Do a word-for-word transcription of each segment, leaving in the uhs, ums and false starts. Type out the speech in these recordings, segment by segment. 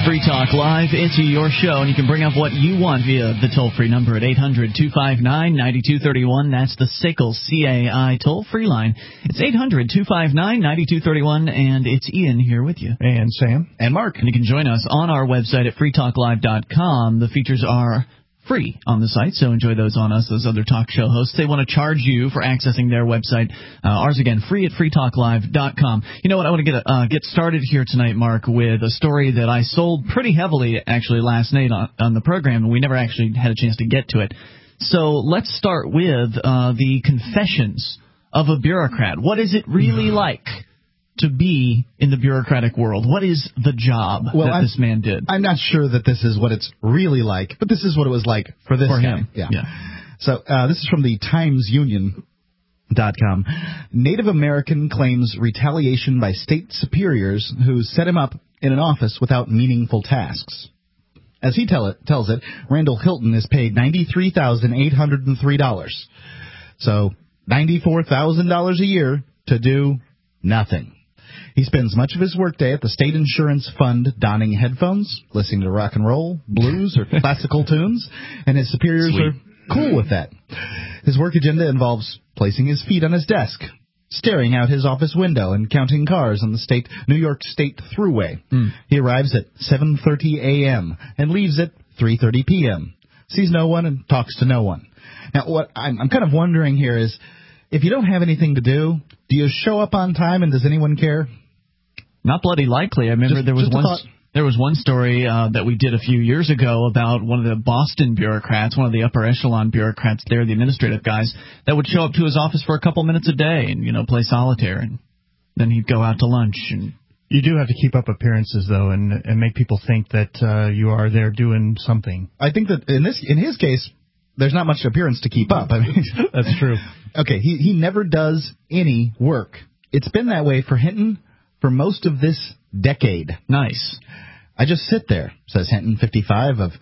Free Talk Live. It's your show, and you can bring up what you want via the toll-free number at eight hundred two five nine nine two three one. That's the S A C L C A I toll-free line. It's eight hundred two five nine nine two three one, and it's Ian here with you. And Sam. And Mark. And you can join us on our website at free talk live dot com. The features are free on the site, so enjoy those on us. Those other talk show hosts, they want to charge you for accessing their website. Uh, ours, again, free at free talk live dot com. You know what? I want to get uh, get started here tonight, Mark, with a story that I sold pretty heavily, actually, last night on, on the program, and we never actually had a chance to get to it. So let's start with uh, the confessions of a bureaucrat. What is it really like to be in the bureaucratic world? What is the job well, that I'm, this man did? I'm not sure that this is what it's really like, but this is what it was like for this for guy. him. Yeah. yeah. So uh, this is from the Times Union dot com. Native American claims retaliation by state superiors who set him up in an office without meaningful tasks. As he tell it, tells it, Randall Hilton is paid ninety-three thousand eight hundred three dollars. So ninety-four thousand dollars a year to do nothing. He spends much of his workday at the State Insurance Fund donning headphones, listening to rock and roll, blues, or classical tunes, and his superiors Sweet. are cool with that. His work agenda involves placing his feet on his desk, staring out his office window, and counting cars on the state New York State Thruway. Mm. He arrives at seven thirty a.m. and leaves at three thirty p.m., sees no one and talks to no one. Now, what I'm, I'm kind of wondering here is, if you don't have anything to do, do you show up on time and does anyone care? Not bloody likely. I remember just, there was just one there was one story uh, that we did a few years ago about one of the Boston bureaucrats, one of the upper echelon bureaucrats there, the administrative guys, that would show up to his office for a couple minutes a day and, you know, play solitaire, and then he'd go out to lunch. And you do have to keep up appearances, though, and and make people think that uh, you are there doing something. I think that in this in his case, there's not much appearance to keep up. I mean, that's true. Okay, he he never does any work. It's been that way for Hinton for most of this decade. Nice. I just sit there, says Hinton, fifty-five, of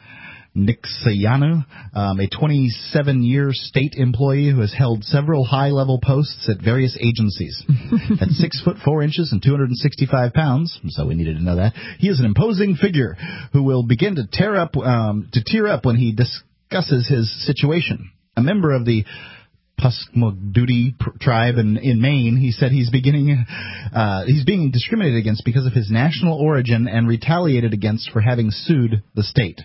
Nixiano, um, a twenty-seven-year state employee who has held several high-level posts at various agencies. At six foot four inches and two hundred sixty-five pounds, so we needed to know that, he is an imposing figure who will begin to tear up, um, to tear up when he discusses his situation. A member of the Pasquamaduty tribe in, in Maine, he said he's beginning, uh, he's being discriminated against because of his national origin and retaliated against for having sued the state.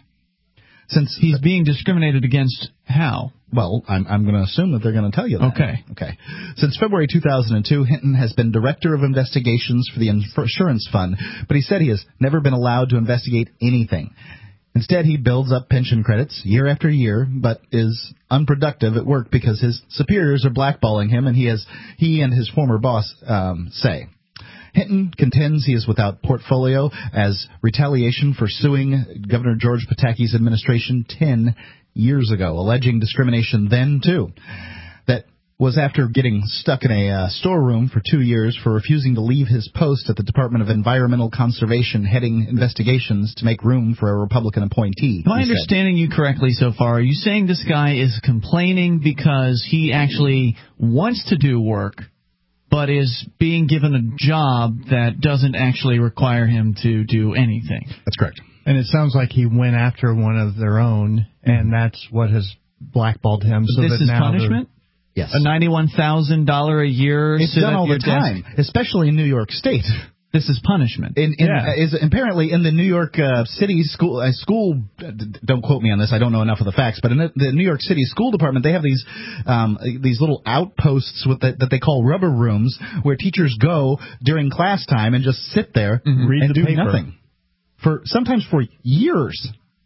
Since he's uh, being discriminated against, how? Well, I'm, I'm going to assume that they're going to tell you that. Okay. Okay. Since February two thousand two, Hinton has been director of investigations for the Insurance Fund, but he said he has never been allowed to investigate anything. Instead, he builds up pension credits year after year, but is unproductive at work because his superiors are blackballing him, and he has he and his former boss um, say. Hinton contends he is without portfolio as retaliation for suing Governor George Pataki's administration ten years ago, alleging discrimination then, too. That was after getting stuck in a uh, storeroom for two years for refusing to leave his post at the Department of Environmental Conservation, heading investigations to make room for a Republican appointee. Am I understanding you correctly so far? Are you saying this guy is complaining because he actually wants to do work, but is being given a job that doesn't actually require him to do anything? That's correct. And it sounds like he went after one of their own, and that's what has blackballed him. So this that is now punishment? Yes. A ninety-one thousand dollars a year. It's done all the time, desk? especially in New York State. This is punishment. In, in, yeah. uh, is apparently in the New York uh, City school, uh, school. Uh, don't quote me on this. I don't know enough of the facts. But in the, the New York City School Department, they have these um, these little outposts with the, that they call rubber rooms, where teachers go during class time and just sit there mm-hmm. Read and the do paper. nothing for sometimes for years.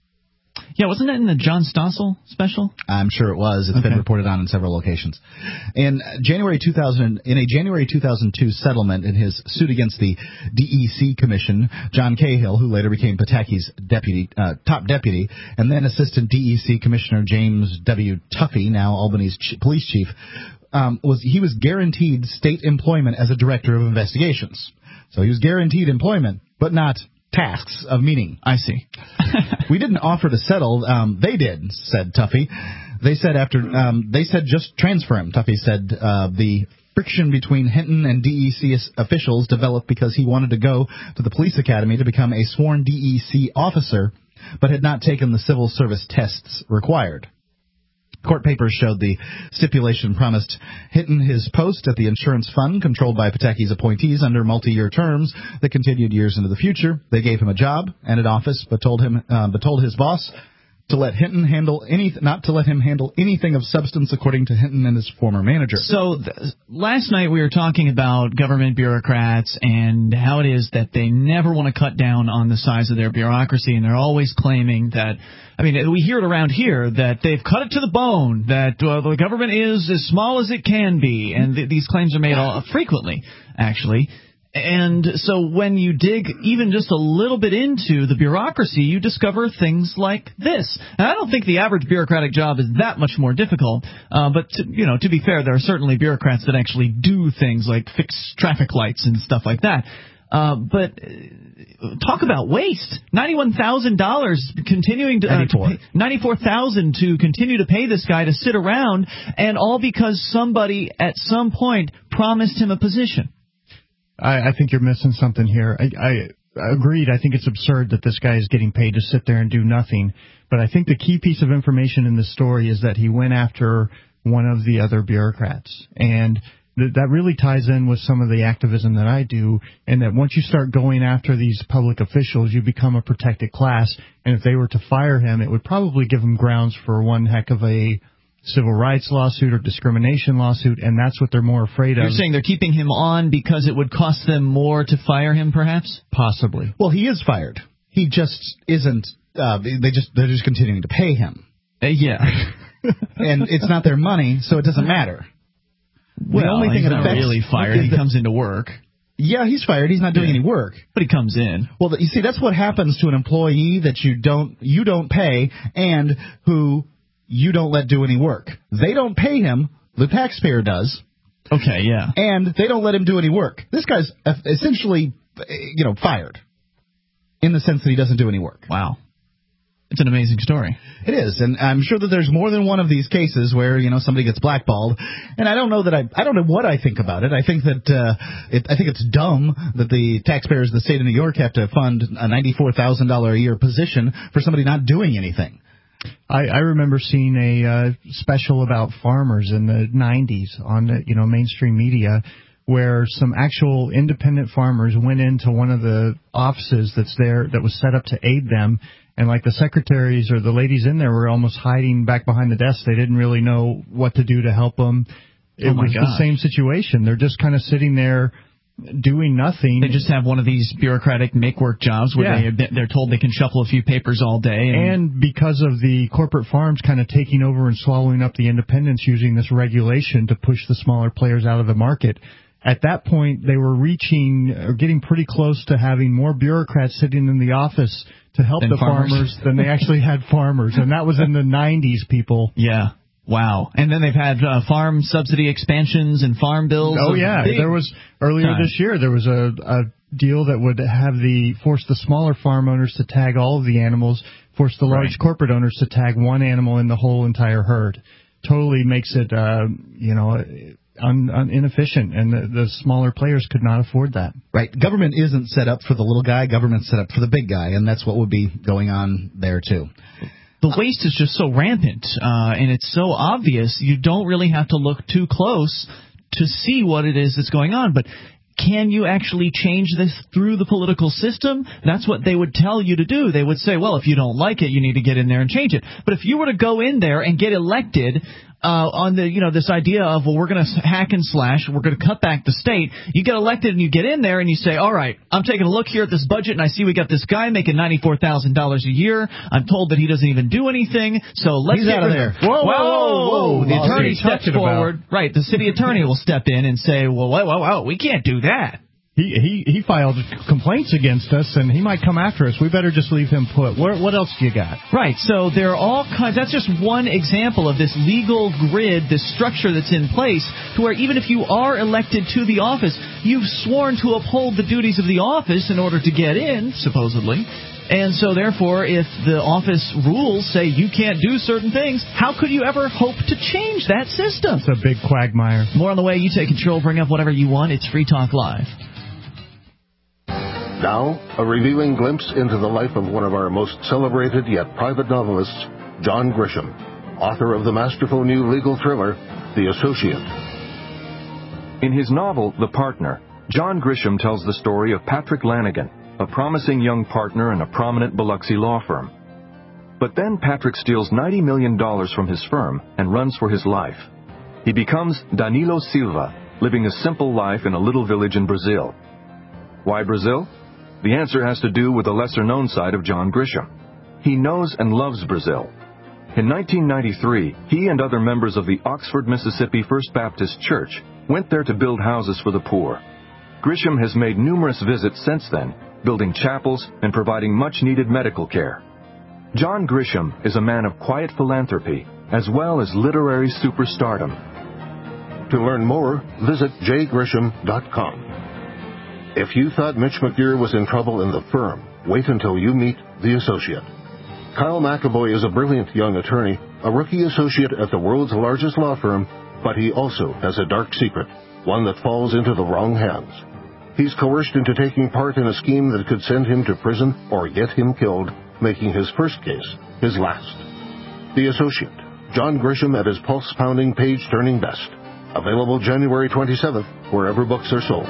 Yeah, wasn't that in the John Stossel special? I'm sure it was. It's okay. been reported on in several locations. In January two thousand, in a January two thousand two settlement in his suit against the D E C Commission, John Cahill, who later became Pataki's deputy, uh, top deputy, and then Assistant D E C Commissioner James W. Tuffy, now Albany's ch- police chief, um, was he was guaranteed state employment as a director of investigations. So he was guaranteed employment, but not tasks of meaning. I see. We didn't offer to settle. Um, they did, said Tuffy. They said after um, they said just transfer him. Tuffy said uh, the Friction between Hinton and D E C officials developed because he wanted to go to the police academy to become a sworn D E C officer, but had not taken the civil service tests required. Court papers showed the stipulation promised Hinton his post at the insurance fund controlled by Pataki's appointees under multi-year terms that continued years into the future. They gave him a job and an office, but told him, uh, but told his boss to let Hinton handle any, not to let him handle anything of substance, according to Hinton and his former manager. So th- last night we were talking about government bureaucrats and how it is that they never want to cut down on the size of their bureaucracy, and they're always claiming that. I mean, we hear it around here that they've cut it to the bone, that uh, the government is as small as it can be, and th- these claims are made all, frequently, actually. And so when you dig even just a little bit into the bureaucracy, you discover things like this. And I don't think the average bureaucratic job is that much more difficult. Uh, but, to, you know, to be fair, there are certainly bureaucrats that actually do things like fix traffic lights and stuff like that. Uh, but uh, talk about waste. ninety-one thousand dollars continuing to, uh, to pay, ninety-four thousand dollars to continue to pay this guy to sit around, and all because somebody at some point promised him a position. I, I think you're missing something here. I, I agreed. I think it's absurd that this guy is getting paid to sit there and do nothing. But I think the key piece of information in this story is that he went after one of the other bureaucrats. And th- that really ties in with some of the activism that I do, and that once you start going after these public officials, you become a protected class. And if they were to fire him, it would probably give him grounds for one heck of a civil rights lawsuit or discrimination lawsuit, and that's what they're more afraid of. You're saying they're keeping him on because it would cost them more to fire him, perhaps? Possibly. Well, he is fired. He just isn't. Uh, they just they're just continuing to pay him. Uh, yeah, and it's not their money, so it doesn't matter. Well, the only he's thing not that affects, really fired. He the, comes into work. Yeah, he's fired. He's not doing yeah. any work, but he comes in. Well, you see, that's what happens to an employee that you don't you don't pay and who you don't let do any work. They don't pay him. The taxpayer does. Okay, yeah. And they don't let him do any work. This guy's essentially, you know, fired in the sense that he doesn't do any work. Wow. It's an amazing story. It is, and I'm sure that there's more than one of these cases where, you know, somebody gets blackballed, and I don't know that I, I don't know what I think about it. I think that, uh, it, I think it's dumb that the taxpayers of the state of New York have to fund a ninety-four thousand dollars a year position for somebody not doing anything. I, I remember seeing a uh, special about farmers in the nineties on the, you know, mainstream media, where some actual independent farmers went into one of the offices that's there that was set up to aid them, and like the secretaries or the ladies in there were almost hiding back behind the desk. They didn't really know what to do to help them. It oh my was gosh. the same situation. They're just kind of sitting there doing nothing. They just have one of these bureaucratic make-work jobs where yeah. they, they're told they can shuffle a few papers all day. And, and because of the corporate farms kind of taking over and swallowing up the independents using this regulation to push the smaller players out of the market, at that point they were reaching or getting pretty close to having more bureaucrats sitting in the office to help than the farmers. farmers than they actually had farmers. And that was in the nineties, people. Yeah. Wow. And then they've had uh, farm subsidy expansions and farm bills. Oh, yeah. There was, earlier time. this year, there was a, a deal that would have the, force the smaller farm owners to tag all of the animals, force the large right. corporate owners to tag one animal in the whole entire herd. Totally makes it, uh, you know, un, un, inefficient, and the, the smaller players could not afford that. Right. Government isn't set up for the little guy. Government's set up for the big guy, and that's what would be going on there, too. The waste is just so rampant, uh, and it's so obvious, you don't really have to look too close to see what it is that's going on. But can you actually change this through the political system? That's what they would tell you to do. They would say, well, if you don't like it, you need to get in there and change it. But if you were to go in there and get elected uh, on the, you know, this idea of, well, we're going to hack and slash, we're going to cut back the state, you get elected and you get in there and you say, all right, I'm taking a look here at this budget and I see we got this guy making ninety-four thousand dollars a year. I'm told that he doesn't even do anything, so let's He's get out of rid there. Whoa, whoa, whoa, whoa. The Well, attorney what are you steps talking forward. about? Right, the city attorney will step in and say, well, whoa, whoa, whoa, we can't do that. He, he he filed complaints against us, and he might come after us. We better just leave him put. What, what else do you got? Right, so there are all kinds. That's just one example of this legal grid, this structure that's in place, to where even if you are elected to the office, you've sworn to uphold the duties of the office in order to get in, supposedly. And so, therefore, if the office rules say you can't do certain things, how could you ever hope to change that system? It's a big quagmire. More on the way. You take control. Bring up whatever you want. It's Free Talk Live. Now, a revealing glimpse into the life of one of our most celebrated yet private novelists, John Grisham, author of the masterful new legal thriller, The Associate. In his novel, The Partner, John Grisham tells the story of Patrick Lanigan, a promising young partner in a prominent Biloxi law firm. But then Patrick steals ninety million dollars from his firm and runs for his life. He becomes Danilo Silva, living a simple life in a little village in Brazil. Why Brazil? The answer has to do with the lesser-known side of John Grisham. He knows and loves Brazil. In nineteen ninety-three, he and other members of the Oxford, Mississippi First Baptist Church went there to build houses for the poor. Grisham has made numerous visits since then, building chapels and providing much-needed medical care. John Grisham is a man of quiet philanthropy, as well as literary superstardom. To learn more, visit j grisham dot com. If you thought Mitch McGear was in trouble in the firm, wait until you meet the associate. Kyle McAvoy is a brilliant young attorney, a rookie associate at the world's largest law firm, but he also has a dark secret, one that falls into the wrong hands. He's coerced into taking part in a scheme that could send him to prison or get him killed, making his first case his last. The Associate, John Grisham at his pulse-pounding, page-turning best. Available January twenty-seventh, wherever books are sold.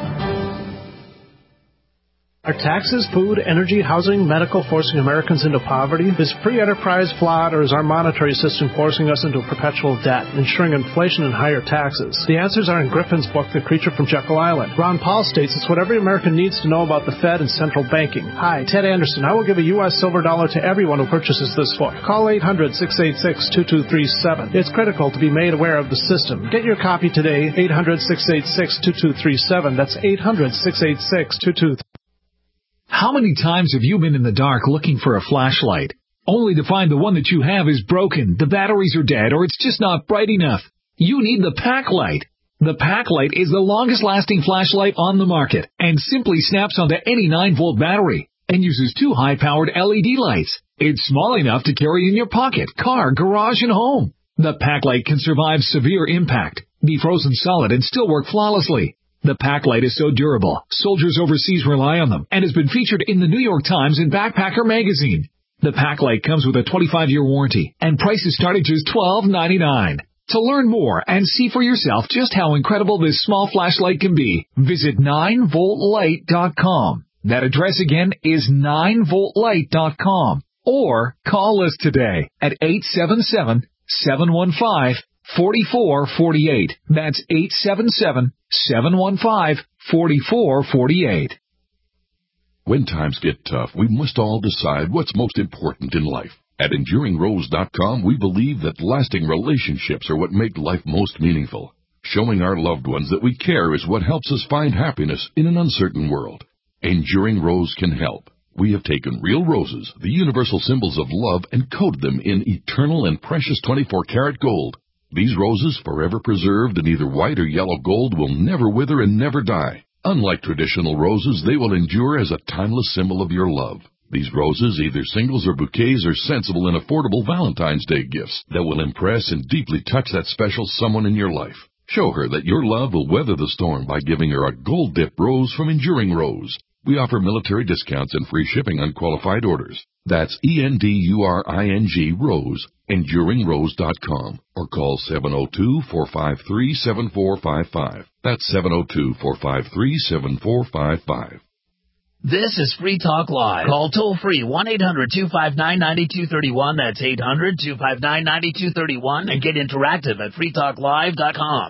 Are taxes, food, energy, housing, medical forcing Americans into poverty? Is free enterprise flawed, or is our monetary system forcing us into perpetual debt, ensuring inflation and higher taxes? The answers are in Griffin's book, The Creature from Jekyll Island. Ron Paul states it's what every American needs to know about the Fed and central banking. Hi, Ted Anderson. I will give a U S silver dollar to everyone who purchases this book. Call eight hundred, six eight six, two two three seven. It's critical to be made aware of the system. Get your copy today, eight hundred, six eight six, two two three seven. That's eight hundred, six eight six, two two three seven. How many times have you been in the dark looking for a flashlight, only to find the one that you have is broken, the batteries are dead, or it's just not bright enough? You need the Packlight. The Packlight is the longest-lasting flashlight on the market and simply snaps onto any nine-volt battery and uses two high-powered L E D lights. It's small enough to carry in your pocket, car, garage, and home. The Packlight can survive severe impact, be frozen solid, and still work flawlessly. The Packlight is so durable, soldiers overseas rely on them, and has been featured in the New York Times and Backpacker magazine. The Packlight comes with a twenty-five year warranty, and prices start at just twelve ninety-nine. To learn more and see for yourself just how incredible this small flashlight can be, visit nine volt light dot com. That address again is nine volt light dot com. Or call us today at eight seven seven, seven one five, four four four eight. That's eight seven seven, seven one five, four four four eight. When times get tough, we must all decide what's most important in life. At enduring rose dot com, we believe that lasting relationships are what make life most meaningful. Showing our loved ones that we care is what helps us find happiness in an uncertain world. Enduring Rose can help. We have taken real roses, the universal symbols of love, and coated them in eternal and precious twenty-four karat gold. These roses, forever preserved in either white or yellow gold, will never wither and never die. Unlike traditional roses, they will endure as a timeless symbol of your love. These roses, either singles or bouquets, are sensible and affordable Valentine's Day gifts that will impress and deeply touch that special someone in your life. Show her that your love will weather the storm by giving her a gold-dipped rose from Enduring Rose. We offer military discounts and free shipping on qualified orders. That's E N D U R I N G Rose, enduring rose dot com, or call seven oh two, four five three, seven four five five. That's seven oh two, four five three, seven four five five. This is Free Talk Live. Call toll-free one eight hundred, two five nine, nine two three one. That's eight hundred, two five nine, nine two three one. And get interactive at free talk live dot com.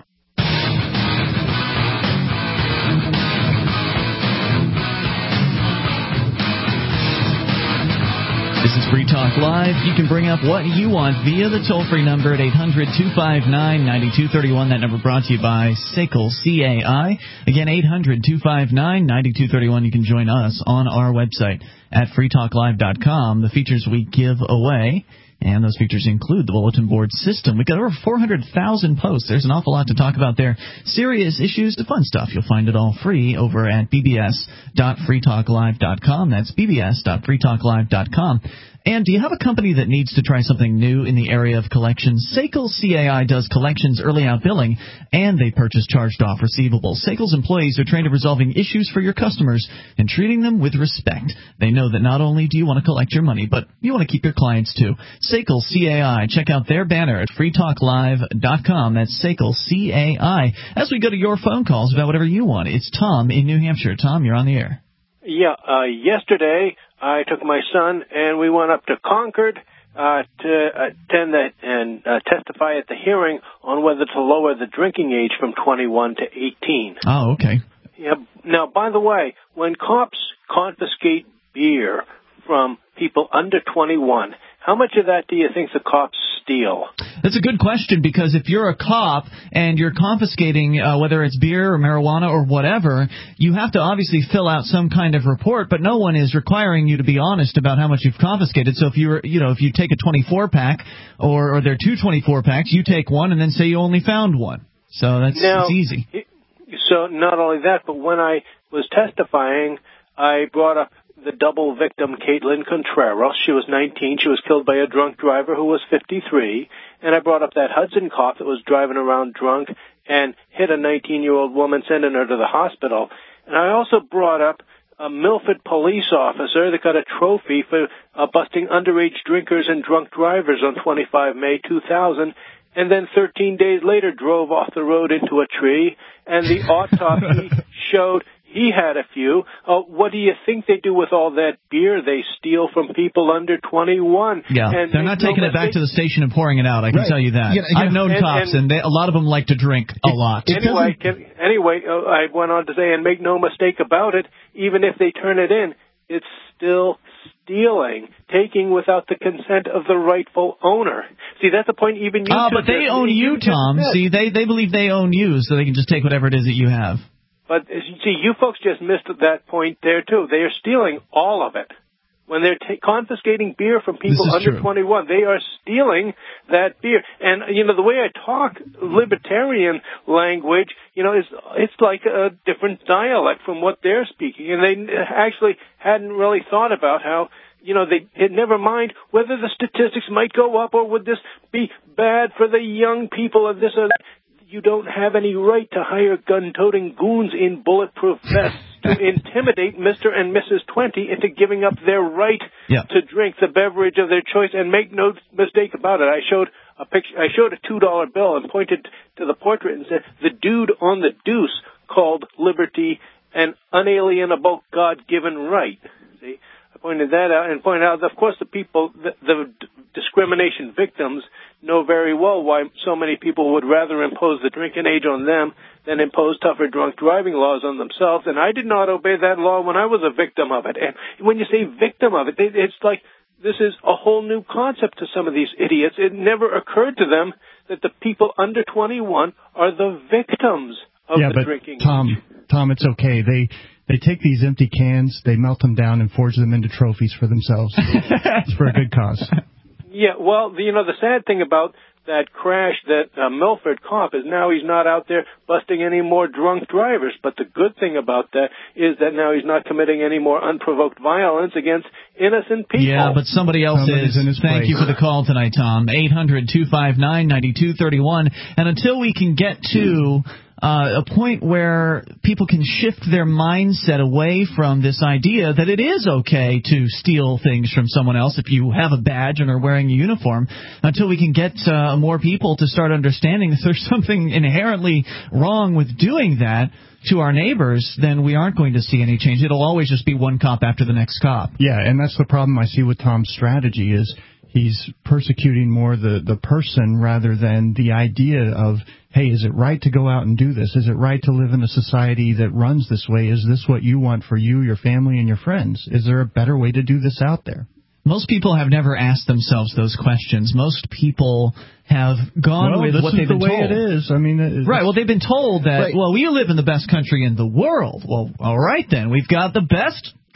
This is Free Talk Live. You can bring up what you want via the toll-free number at eight hundred, two five nine, nine two three one. That number brought to you by S A C L, C A I. Again, eight hundred, two five nine, nine two three one. You can join us on our website at free talk live dot com. The features we give away And those features include the bulletin board system. We've got over four hundred thousand posts. There's an awful lot to talk about there. Serious issues to fun stuff. You'll find it all free over at b b s dot free talk live dot com. That's b b s dot free talk live dot com. And do you have a company that needs to try something new in the area of collections? S A C L C A I does collections early out billing, and they purchase charged-off receivables. S A C L's employees are trained at resolving issues for your customers and treating them with respect. They know that not only do you want to collect your money, but you want to keep your clients too. S A C L C A I. Check out their banner at free talk live dot com. That's S A C L C A I. As we go to your phone calls about whatever you want, it's Tom in New Hampshire. Tom, you're on the air. Yeah, uh, yesterday I took my son and we went up to Concord uh, to attend the, and uh, testify at the hearing on whether to lower the drinking age from twenty-one to eighteen. Oh, okay. Yeah. Now, by the way, when cops confiscate beer from people under twenty-one, how much of that do you think the cops steal? That's a good question, because if you're a cop and you're confiscating uh, whether it's beer or marijuana or whatever, you have to obviously fill out some kind of report, but no one is requiring you to be honest about how much you've confiscated. So if you're, you know, if you take a twenty-four pack or, or there are two twenty-four packs, you take one and then say you only found one. So that's now, it's easy. So not only that, but when I was testifying, I brought up the double victim, Caitlin Contreras. She was nineteen. She was killed by a drunk driver who was fifty-three. And I brought up that Hudson cop that was driving around drunk and hit a nineteen-year-old woman, sending her to the hospital. And I also brought up a Milford police officer that got a trophy for uh, busting underage drinkers and drunk drivers on twenty-five May two thousand. And then thirteen days later drove off the road into a tree. And the autopsy showed he had a few. Uh, what do you think they do with all that beer they steal from people under twenty-one? Yeah, and they're not taking it back to the station and pouring it out, I can Right. tell you that. Yeah, yeah. I've known And- cops, and- and they, a lot of them like to drink a lot. Anyway, can, anyway, uh, I went on to say, and make no mistake about it, even if they turn it in, it's still stealing, taking without the consent of the rightful owner. See, that's the point even you Ah, two but they just- own you, just Tom. said. See, they, they believe they own you, so they can just take whatever it is that you have. But, uh, see, you folks just missed that point there, too. They are stealing all of it. When they're ta- confiscating beer from people under true. twenty-one, they are stealing that beer. And, you know, the way I talk libertarian language, you know, is it's like a different dialect from what they're speaking. And they actually hadn't really thought about how, you know, they it, never mind whether the statistics might go up or would this be bad for the young people of this or that. You don't have any right to hire gun-toting goons in bulletproof vests to intimidate Mister and Missus twenty into giving up their right Yeah. to drink the beverage of their choice. And make no mistake about it, I showed a picture. I showed a two dollar bill and pointed to the portrait and said, "The dude on the deuce called liberty an unalienable God-given right." See, I pointed that out and pointed out, that, of course, the people, the, the discrimination victims, know very well why so many people would rather impose the drinking age on them than impose tougher drunk driving laws on themselves. And I did not obey that law when I was a victim of it. And when you say victim of it, it's like this is a whole new concept to some of these idiots. It never occurred to them that the people under twenty-one are the victims of yeah, the but drinking Tom, age. Tom, it's okay. They they take these empty cans, they melt them down, and forge them into trophies for themselves. It's for a good cause. Yeah, well, the, you know, the sad thing about that crash, that uh, Milford cop, is now he's not out there busting any more drunk drivers. But the good thing about that is that now he's not committing any more unprovoked violence against innocent people. Yeah, but somebody else Somebody's is. in his Thank place. you for the call tonight, Tom. eight hundred two five nine nine two three one. And until we can get to uh, a point where people can shift their mindset away from this idea that it is okay to steal things from someone else if you have a badge and are wearing a uniform, until we can get uh, more people to start understanding that there's something inherently wrong with doing that to our neighbors, then we aren't going to see any change. It'll always just be one cop after the next cop. Yeah, and that's the problem I see with Tom's strategy is he's persecuting more the, the person rather than the idea of, hey, is it right to go out and do this? Is it right to live in a society that runs this way? Is this what you want for you, your family, and your friends? Is there a better way to do this out there? Most people have never asked themselves those questions. Most people have gone well, with this what is they've the been way told. it is. I mean, it's, Right, well, they've been told that, Right. well, we live in the best country in the world. Well, all right then. We've got the best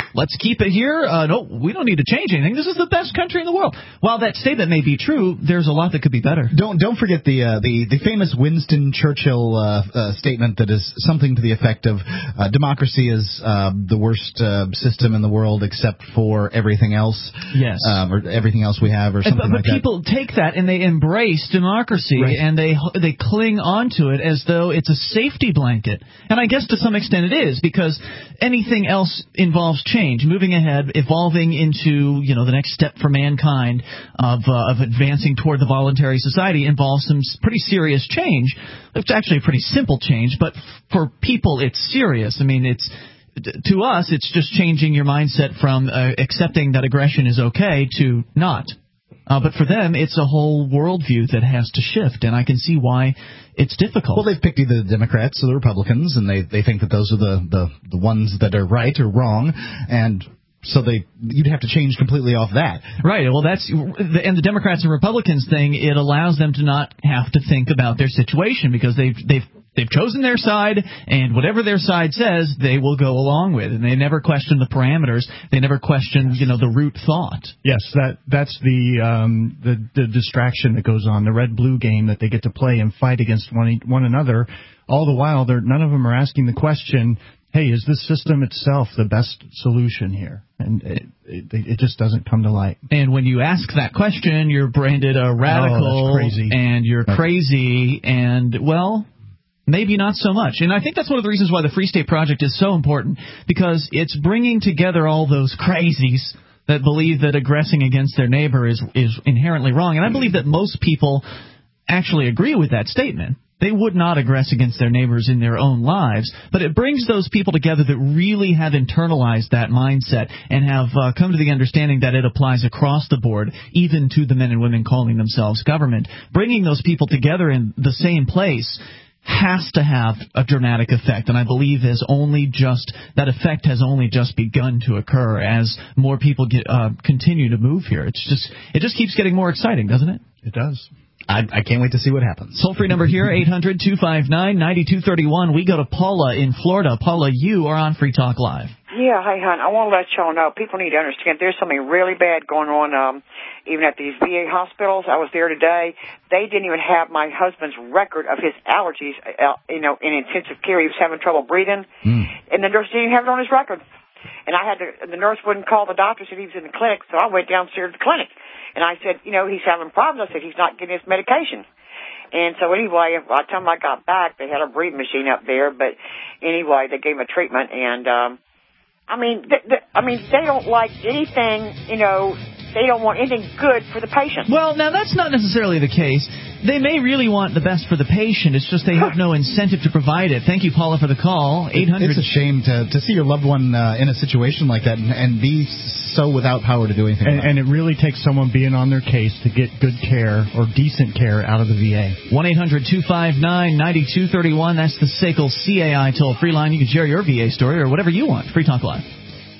let's keep it here. Uh, no, we don't need to change anything. This is the best country in the world. While that statement may be true, there's a lot that could be better. Don't don't forget the uh, the the famous Winston Churchill uh, uh, statement that is something to the effect of uh, democracy is uh, the worst uh, system in the world except for everything else. Yes, um, or everything else we have, or something but, but like that. But people take that and they embrace democracy, right. and they they cling onto it as though it's a safety blanket. And I guess to some extent it is, because anything else involves change, moving ahead, evolving into, you know, the next step for mankind of uh, of advancing toward the voluntary society involves some pretty serious change. It's actually a pretty simple change, but for people it's serious. I mean, it's to us it's just changing your mindset from uh, accepting that aggression is okay to not. Uh, but for them, it's a whole worldview that has to shift, and I can see why it's difficult. Well, they've picked either the Democrats or the Republicans, and they, they think that those are the, the, the ones that are right or wrong, and so they you'd have to change completely off that. Right. Well, that's and the Democrats and Republicans thing. It allows them to not have to think about their situation because they've they've they've chosen their side, and whatever their side says, they will go along with, and they never question the parameters. They never question, you know, the root thought. Yes, that that's the um, the the distraction that goes on, the red-blue game that they get to play and fight against one one another. All the while, they're none of them are asking the question, hey, is this system itself the best solution here? And it, it, it just doesn't come to light. And when you ask that question, you're branded a radical, oh, that's crazy. and you're crazy, and, well, maybe not so much. And I think that's one of the reasons why the Free State Project is so important, because it's bringing together all those crazies that believe that aggressing against their neighbor is, is inherently wrong. And I believe that most people actually agree with that statement. They would not aggress against their neighbors in their own lives, but it brings those people together that really have internalized that mindset and have uh, come to the understanding that it applies across the board, even to the men and women calling themselves government. Bringing those people together in the same place has to have a dramatic effect, and I believe has only just that effect has only just begun to occur as more people get, uh, continue to move here. It's just it just keeps getting more exciting, doesn't it? It does. I, I can't wait to see what happens. Toll-free number here, eight hundred two five nine nine two three one. We go to Paula in Florida. Paula, you are on Free Talk Live. Yeah, hi, hon. I want to let y'all know, people need to understand there's something really bad going on um, even at these V A hospitals. I was there today. They didn't even have my husband's record of his allergies, uh, you know, in intensive care. He was having trouble breathing, mm. and the nurse didn't have it on his record. And I had to, the nurse wouldn't call the doctor, said he was in the clinic, so I went downstairs to the clinic. And I said, you know, he's having problems. I said, he's not getting his medication. And so anyway, by the time I got back, they had a breathing machine up there. But anyway, they gave him a treatment. And, um, I mean, th- th- I mean, they don't like anything, you know, they don't want anything good for the patient. Well, now, that's not necessarily the case. They may really want the best for the patient. It's just they have no incentive to provide it. Thank you, Paula, for the call. eight hundred It's a shame to to see your loved one uh, in a situation like that and, and be so without power to do anything and, about and it. And it really takes someone being on their case to get good care or decent care out of the V A. one eight hundred two five nine nine two three one. That's the S A C L C A I toll-free line. You can share your V A story or whatever you want. Free Talk Live.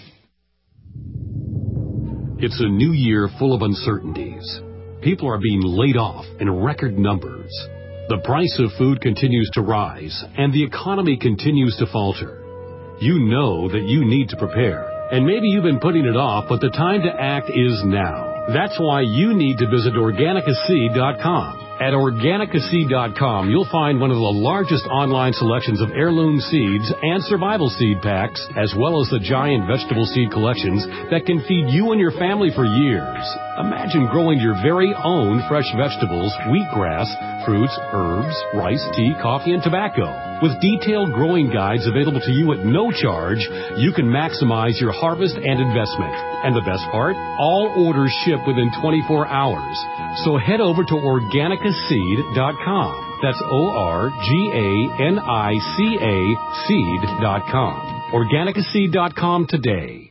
It's a new year full of uncertainties. People are being laid off in record numbers. The price of food continues to rise, and the economy continues to falter. You know that you need to prepare, and maybe you've been putting it off, but the time to act is now. That's why you need to visit Organica Seed dot com. At Organica Seed dot com, you'll find one of the largest online selections of heirloom seeds and survival seed packs, as well as the giant vegetable seed collections that can feed you and your family for years. Imagine growing your very own fresh vegetables, wheatgrass, fruits, herbs, rice, tea, coffee, and tobacco. With detailed growing guides available to you at no charge, you can maximize your harvest and investment. And the best part? All orders ship within twenty-four hours. So head over to Organica Seed dot com. That's O R G A N I C A Seed dot com. Organica Seed dot com today.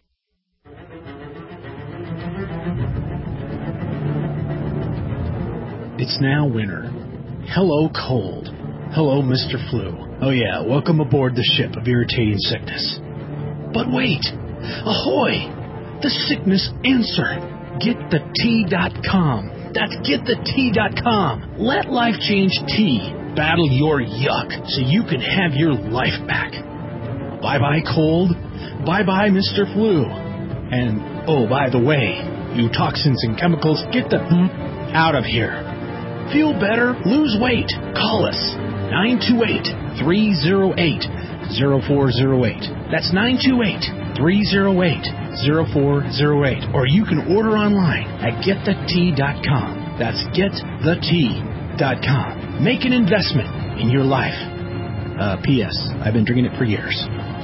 It's now winter. Hello, cold. Hello, Mister Flu. Oh yeah, welcome aboard the ship of irritating sickness. But wait! Ahoy! The sickness answer! Get the tea dot com. That's get the tea dot com. Let Life Change Tea battle your yuck so you can have your life back. Bye-bye cold. Bye-bye Mister Flu. And, oh, by the way, you toxins and chemicals, get the out of here. Feel better? Lose weight. Call us. nine two eight, three oh eight, oh four oh eight. That's nine two eight, three oh eight, oh four oh eight. Or you can order online at get the tea dot com. That's get the tea dot com. Make an investment in your life. Uh, P S. I've been drinking it for years.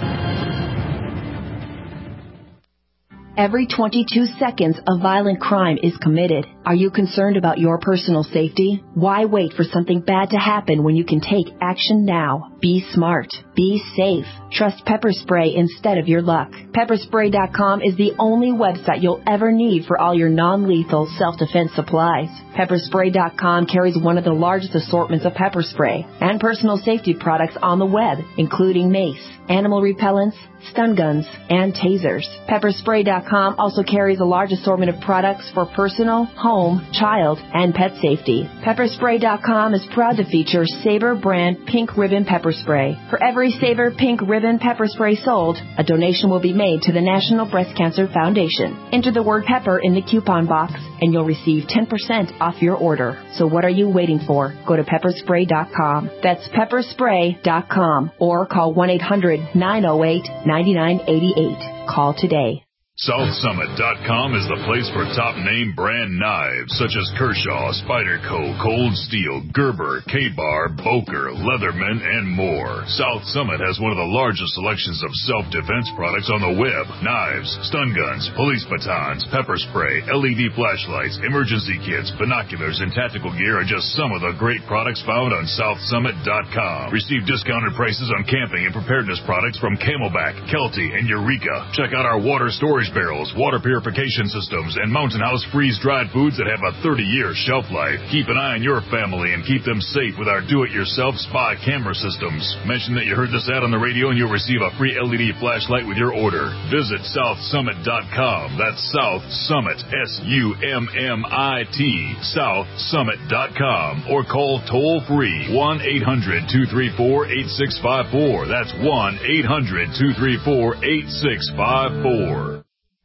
Every twenty-two seconds, a violent crime is committed. Are you concerned about your personal safety? Why wait for something bad to happen when you can take action now? Be smart. Be safe. Trust Pepper Spray instead of your luck. pepper spray dot com is the only website you'll ever need for all your non-lethal self-defense supplies. pepper spray dot com carries one of the largest assortments of pepper spray and personal safety products on the web, including mace, animal repellents, stun guns, and tasers. pepper spray dot com also carries a large assortment of products for personal, home, child, and pet safety. pepper spray dot com is proud to feature Sabre brand Pink Ribbon Pepper Spray. For every Sabre Pink Ribbon Pepper Spray sold, a donation will be made to the National Breast Cancer Foundation. Enter the word pepper in the coupon box, and you'll receive ten percent off your order. So what are you waiting for? Go to pepper spray dot com. That's pepper spray dot com, or call one eight hundred nine oh eight nine nine eight eight. Call today. South Summit dot com is the place for top-name brand knives such as Kershaw, Spyderco, Cold Steel, Gerber, K-Bar, Boker, Leatherman, and more. South Summit has one of the largest selections of self-defense products on the web. Knives, stun guns, police batons, pepper spray, L E D flashlights, emergency kits, binoculars, and tactical gear are just some of the great products found on South Summit dot com. Receive discounted prices on camping and preparedness products from Camelback, Kelty, and Eureka. Check out our water storage barrels, water purification systems, and Mountain House freeze-dried foods that have a thirty-year shelf life. Keep an eye on your family and keep them safe with our do-it-yourself spy camera systems. Mention that you heard this ad on the radio and you'll receive a free L E D flashlight with your order. Visit South Summit dot com. That's South Summit, S U M M I T, South Summit dot com. Or call toll-free one eight hundred two three four eight six five four. That's one eight hundred two three four eight six five four.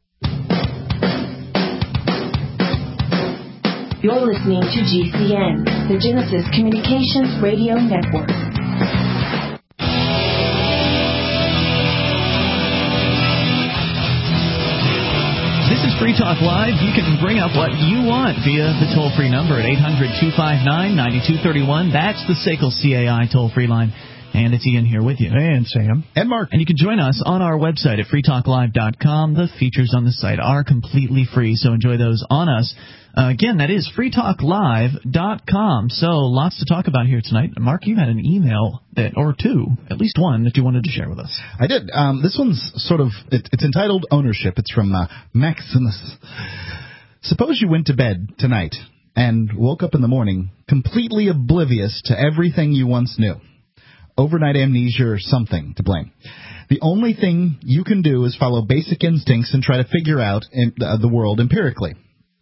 You're listening to G C N, the Genesis Communications Radio Network. This is Free Talk Live. You can bring up what you want via the toll-free number at eight hundred two five nine nine two three one. That's the S A C L C A I toll-free line. And it's Ian here with you. And Sam. And Mark. And you can join us on our website at free talk live dot com. The features on the site are completely free, so enjoy those on us. Uh, again, that is free talk live dot com. So lots to talk about here tonight. Mark, you had an email that, or two, at least one, that you wanted to share with us. I did. Um, this one's sort of, it, it's entitled Ownership. It's from uh, Maximus. Suppose you went to bed tonight and woke up in the morning completely oblivious to everything you once knew. Overnight amnesia or something to blame. The only thing you can do is follow basic instincts and try to figure out in, uh, the world empirically.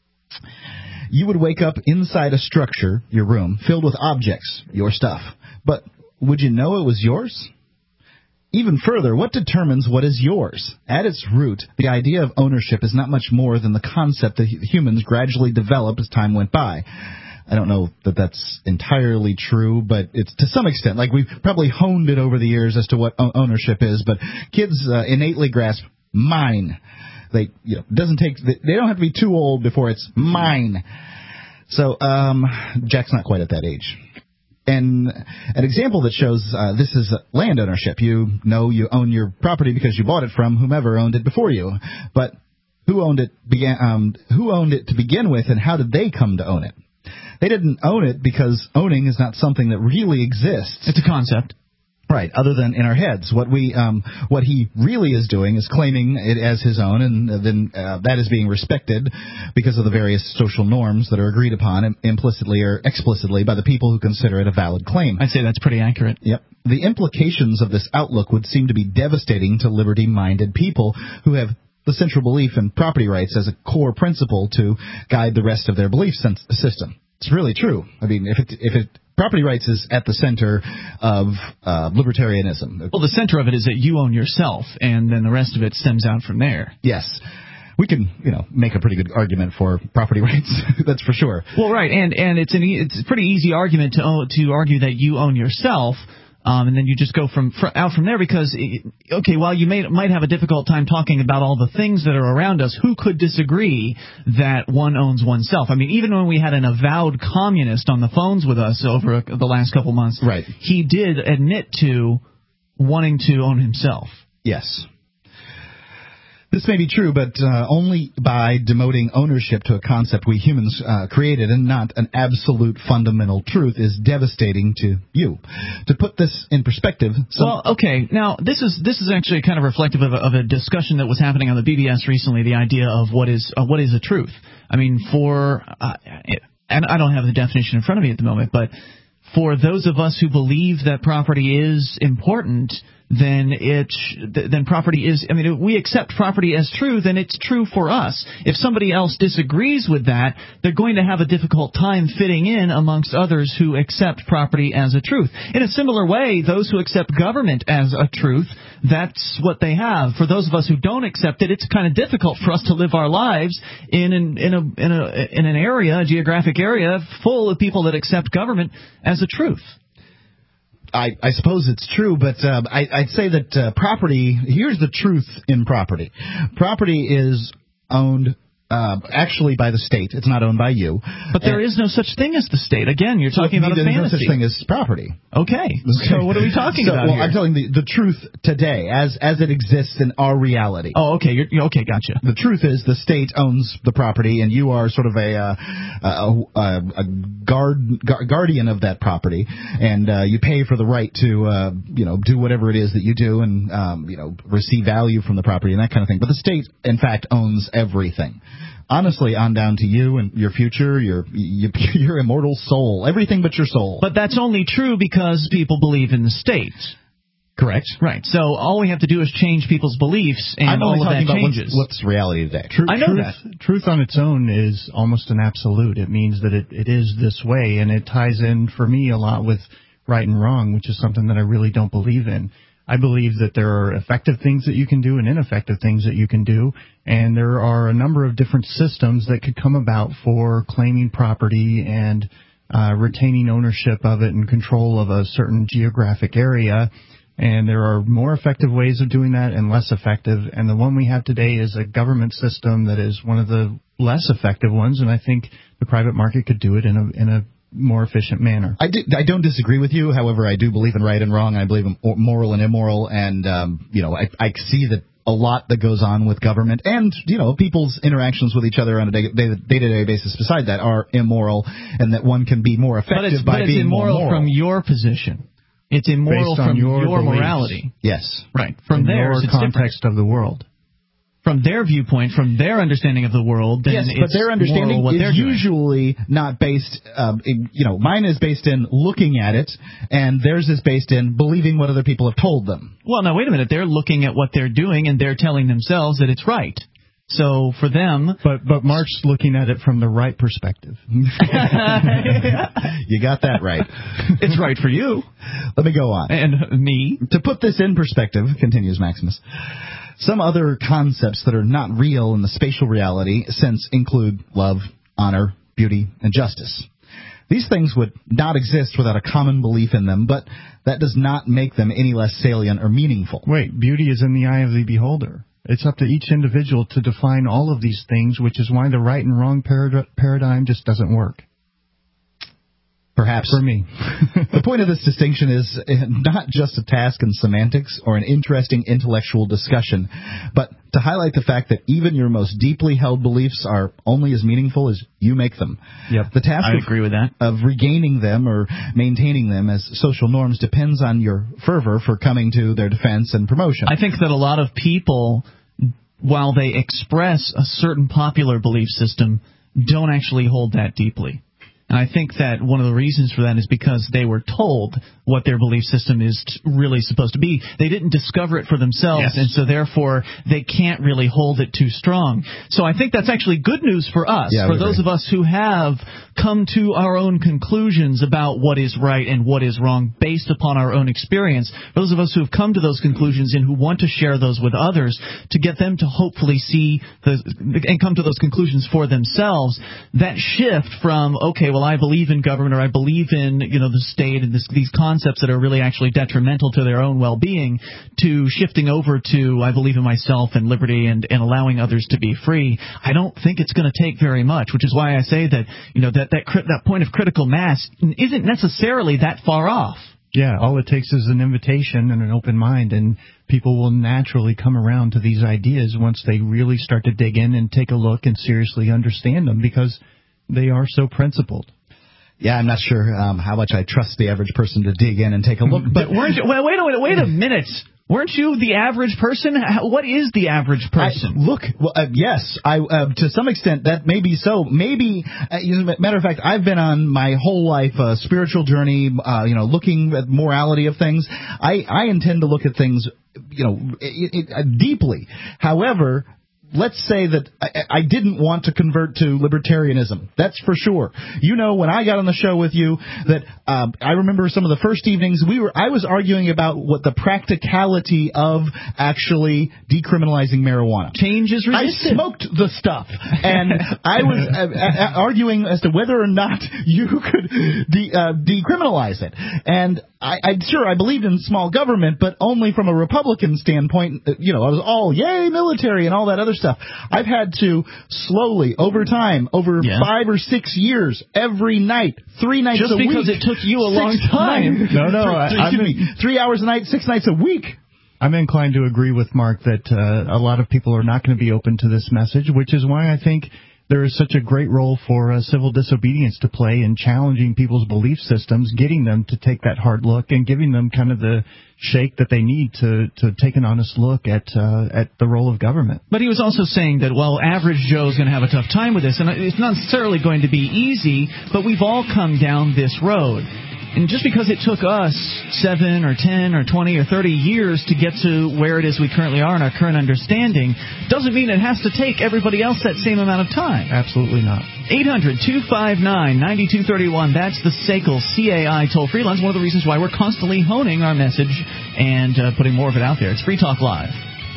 You would wake up inside a structure, your room, filled with objects, your stuff. But would you know it was yours? Even further, what determines what is yours? At its root, the idea of ownership is not much more than the concept that humans gradually developed as time went by. I don't know that that's entirely true, but it's to some extent. Like, we've probably honed it over the years as to what ownership is, but kids uh, innately grasp mine. They, you know, doesn't take. They don't have to be too old before it's mine. So, um, Jack's not quite at that age. And an example that shows uh, this is land ownership. You know you own your property because you bought it from whomever owned it before you. But who owned it began? Um, who owned it to begin with, and how did they come to own it? They didn't own it because owning is not something that really exists. It's a concept. Right, other than in our heads. What we, um, what he really is doing is claiming it as his own, and then uh, that is being respected because of the various social norms that are agreed upon implicitly or explicitly by the people who consider it a valid claim. I'd say that's pretty accurate. Yep. The implications of this outlook would seem to be devastating to liberty-minded people who have the central belief in property rights as a core principle to guide the rest of their belief system. It's really true. I mean, if it, if it, property rights is at the center of uh, libertarianism. Well, the center of it is that you own yourself, and then the rest of it stems out from there. Yes. we can, you know, make a pretty good argument for property rights. That's for sure. Well, right, and and it's an e- it's a pretty easy argument to own, to argue that you own yourself. Um, and then you just go from fr- out from there because, okay, while you may, might have a difficult time talking about all the things that are around us, who could disagree that one owns oneself? I mean, even when we had an avowed communist on the phones with us over the last couple months, right, he did admit to wanting to own himself. Yes. This may be true, but uh, only by demoting ownership to a concept we humans uh, created and not an absolute fundamental truth is devastating to you. To put this in perspective... Some well, okay, now this is this is actually kind of reflective of a, of a discussion that was happening on the B B S recently, the idea of what is uh, what is a truth. I mean, for... Uh, and I don't have the definition in front of me at the moment, but for those of us who believe that property is important... then it then property is, I mean, if we accept property as true, then it's true for us. If somebody else disagrees with that, they're going to have a difficult time fitting in amongst others who accept property as a truth. In a similar way, those who accept government as a truth, that's what they have. For those of us who don't accept it, it's kind of difficult for us to live our lives in an, in a in a in an area, a geographic area full of people that accept government as a truth. I, I suppose it's true, but uh, I, I'd say that uh, property, here's the truth in property. Property is owned uh, actually by the state. It's not owned by you. But there and, is no such thing as the state. Again, you're talking well, about a fantasy. There's no such thing as property. Okay. So what are we talking so, about well, here? I'm telling the, the truth today, as as it exists in our reality. Oh, okay. You're, you're, okay, gotcha. The truth is the state owns the property, and you are sort of a uh, a, a, a guard gu- guardian of that property, and uh, you pay for the right to uh, you know do whatever it is that you do, and um, you know receive value from the property and that kind of thing. But the state, in fact, owns everything. Honestly, on down to you and your future, your, your your immortal soul, everything but your soul. But that's only true because people believe in the state. Correct. Right. So all we have to do is change people's beliefs, and I'm all only of talking that about changes. What's, what's reality today? Truth, I know truth, that. Truth on its own is almost an absolute. It means that it, it is this way, and it ties in, for me, a lot with right and wrong, which is something that I really don't believe in. I believe that there are effective things that you can do and ineffective things that you can do, and there are a number of different systems that could come about for claiming property and uh, retaining ownership of it and control of a certain geographic area. And there are more effective ways of doing that and less effective. And the one we have today is a government system that is one of the less effective ones, and I think the private market could do it in a in a more efficient manner. I, do, I don't disagree with you. However, I do believe in right and wrong. I believe in moral and immoral, and um, you know, I, I see that a lot that goes on with government and you know people's interactions with each other on a day, day, day-to-day basis. Beside that, are immoral, and that one can be more effective but it's, by but being it's immoral more moral from your position. It's immoral Based on from your, your beliefs. morality. Yes, right. From in theirs, your it's context different. of the world. From their viewpoint, from their understanding of the world, then yes, it's but their understanding what is usually not based. Um, in, you know, mine is based in looking at it, and theirs is based in believing what other people have told them. Well, now wait a minute. They're looking at what they're doing, and they're telling themselves that it's right. So for them, but but Mark's looking at it from the right perspective. You got that right. It's right for you. Let me go on. And me. To put this in perspective, continues Maximus, some other concepts that are not real in the spatial reality sense include love, honor, beauty, and justice. These things would not exist without a common belief in them, but that does not make them any less salient or meaningful. Wait, beauty is in the eye of the beholder. It's up to each individual to define all of these things, which is why the right and wrong parad- paradigm just doesn't work. Perhaps. For me. The point of this distinction is not just a task in semantics or an interesting intellectual discussion, but to highlight the fact that even your most deeply held beliefs are only as meaningful as you make them. Yep, the task I of, agree with that. of regaining them or maintaining them as social norms depends on your fervor for coming to their defense and promotion. I think that a lot of people, while they express a certain popular belief system, don't actually hold that deeply. And I think that one of the reasons for that is because they were told what their belief system is t- really supposed to be. They didn't discover it for themselves, yes. and so therefore they can't really hold it too strong. So I think that's actually good news for us, yeah, for those agree. of us who have come to our own conclusions about what is right and what is wrong based upon our own experience. For those of us who have come to those conclusions and who want to share those with others to get them to hopefully see the, and come to those conclusions for themselves, that shift from, okay, well, I believe in government or I believe in, you know, the state and this, these concepts that are really actually detrimental to their own well-being, to shifting over to I believe in myself and liberty and, and allowing others to be free, I don't think it's going to take very much, which is why I say that, you know, that that, that point of critical mass isn't necessarily that far off. Yeah, all it takes is an invitation and an open mind, and people will naturally come around to these ideas once they really start to dig in and take a look and seriously understand them, because they are so principled. Yeah, I'm not sure um, how much I trust the average person to dig in and take a look. But weren't you, well, wait a minute, wait a minute. Weren't you the average person? What is the average person? I, look, well, uh, yes, I uh, to some extent that may be so. Maybe, uh, matter of fact, I've been on my whole life a uh, spiritual journey, uh, you know, looking at morality of things. I, I intend to look at things, you know, it, it, uh, deeply. However, let's say that I, I didn't want to convert to libertarianism. That's for sure. You know, when I got on the show with you, that um, I remember some of the first evenings we were. I was arguing about what the practicality of actually decriminalizing marijuana. Change is resisted. I smoked the stuff, and I was uh, uh, arguing as to whether or not you could de- uh, decriminalize it. And I, I sure I believed in small government, but only from a Republican standpoint. You know, I was all yay military and all that other stuff. I've had to slowly, over time, over yeah. five or six years, every night, three nights Just a week. Just because it took you a long time. No, no, three, I, three, excuse me, three hours a night, six nights a week. I'm inclined to agree with Mark that uh, a lot of people are not going to be open to this message, which is why I think there is such a great role for uh, civil disobedience to play in challenging people's belief systems, getting them to take that hard look and giving them kind of the shake that they need to, to take an honest look at uh, at the role of government. But he was also saying that, well, average Joe's going to have a tough time with this, and it's not necessarily going to be easy, but we've all come down this road. And just because it took us seven or ten or twenty or thirty years to get to where it is we currently are in our current understanding doesn't mean it has to take everybody else that same amount of time. Absolutely not. eight hundred two five nine nine two three one. That's the S A C L C A I toll-free line. It's one of the reasons why we're constantly honing our message and uh, putting more of it out there. It's Free Talk Live.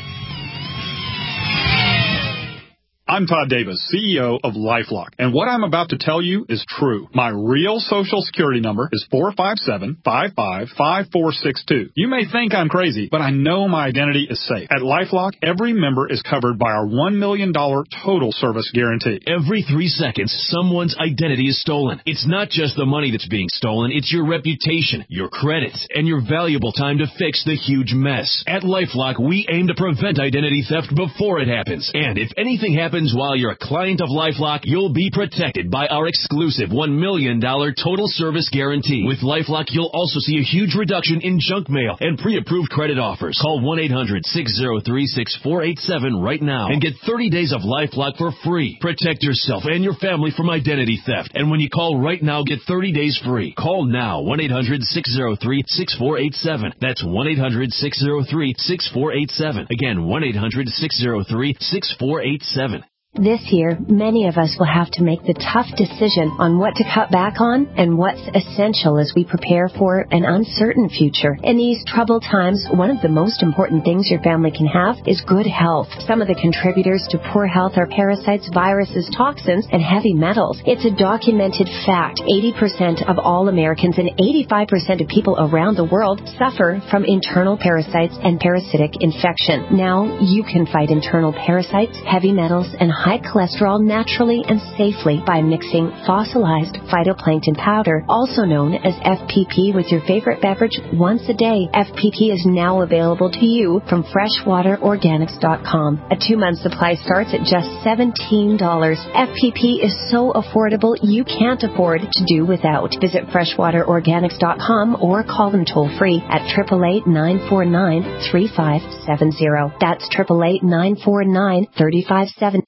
I'm Todd Davis, C E O of LifeLock, and what I'm about to tell you is true. My real Social Security number is four five seven, five five, five four six two. You may think I'm crazy, but I know my identity is safe. At LifeLock, every member is covered by our one million dollars total service guarantee. Every three seconds, someone's identity is stolen. It's not just the money that's being stolen, it's your reputation, your credits, and your valuable time to fix the huge mess. At LifeLock, we aim to prevent identity theft before it happens. And if anything happens while you're a client of LifeLock, you'll be protected by our exclusive one million dollars total service guarantee. With LifeLock, you'll also see a huge reduction in junk mail and pre-approved credit offers. Call one eight hundred six zero three six four eight seven right now and get thirty days of LifeLock for free. Protect yourself and your family from identity theft. And when you call right now, get thirty days free. Call now, one eight hundred six zero three six four eight seven. That's one eight hundred six zero three six four eight seven. Again, one eight hundred six zero three six four eight seven. This year, many of us will have to make the tough decision on what to cut back on and what's essential as we prepare for an uncertain future. In these troubled times, one of the most important things your family can have is good health. Some of the contributors to poor health are parasites, viruses, toxins, and heavy metals. It's a documented fact. eighty percent of all Americans and eighty-five percent of people around the world suffer from internal parasites and parasitic infection. Now, you can fight internal parasites, heavy metals, and high cholesterol naturally and safely by mixing fossilized phytoplankton powder, also known as F P P, with your favorite beverage once a day. F P P is now available to you from freshwater organics dot com. A two-month supply starts at just seventeen dollars. F P P is so affordable you can't afford to do without. Visit freshwater organics dot com or call them toll-free at eight eight eight, nine four nine, three five seven zero. That's eight eight eight, nine four nine, three five seven zero.